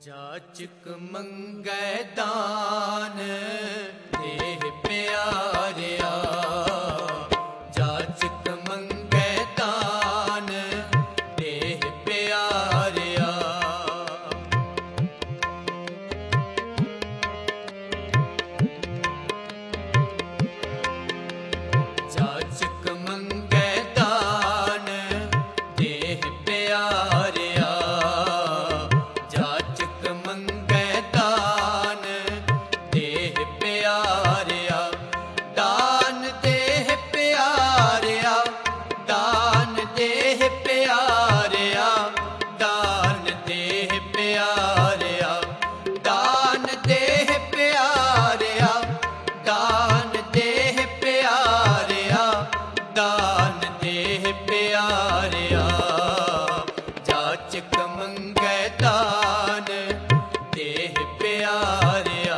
जाचक मंगै दान देह प्यारिया, जाचक मंगै दान देह प्यारिया। जाचक मंगै दान देह प्यारिया, जाचक मंगै दान देह प्यारिया। दान देह प्यारिया, दान देह प्यारिया, दान देह प्यारिया, दान देह प्यारिया, दान देह प्यारिया, दान देह प्यारिया। जाचक मंगै दान देह प्यारिया,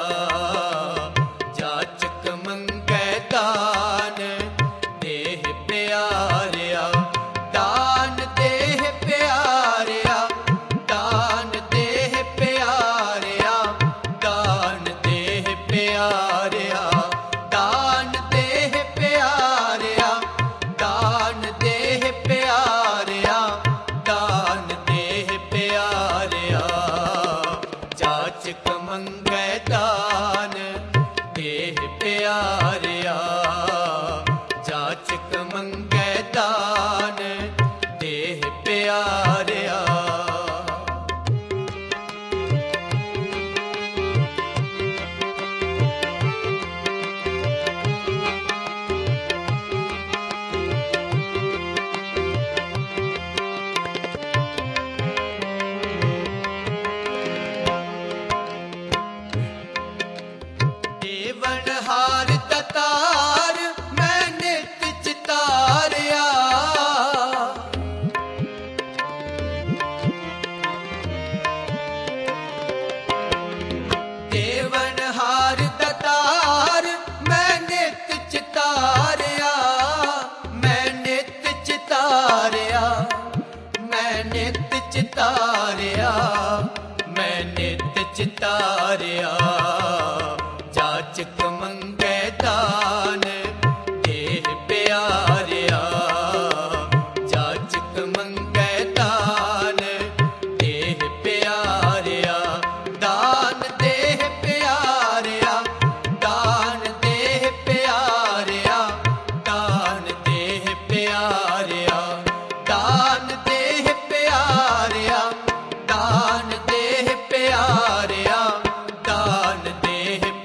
जाचक मंगै दान देह प्यारिया। दान देह प्यारिया, दान देह प्यारिया, दान देह प्यारिया, दान देह प्यारिया, दान देह प्यारिया, दान देह प्यारिया। जाचक मंगै दान देह प्यारिया, जाचक मंगै दान देह प्यारिया। देवनहार दतार मैं नित चितारिया, देवनहार दतार मैं नित चितारिया, मैं नित चितारिया, मैं नित चितारिया, मैं नित चितारिया। जाचक मंगै दान देह प्यारिया, जाचक मंगै दान देह प्यारिया। दान देह प्यारिया, दान देह प्यारिया, दान देह प्यारिया, दान देह प्यारिया, दान देह प्यारिया, दान देह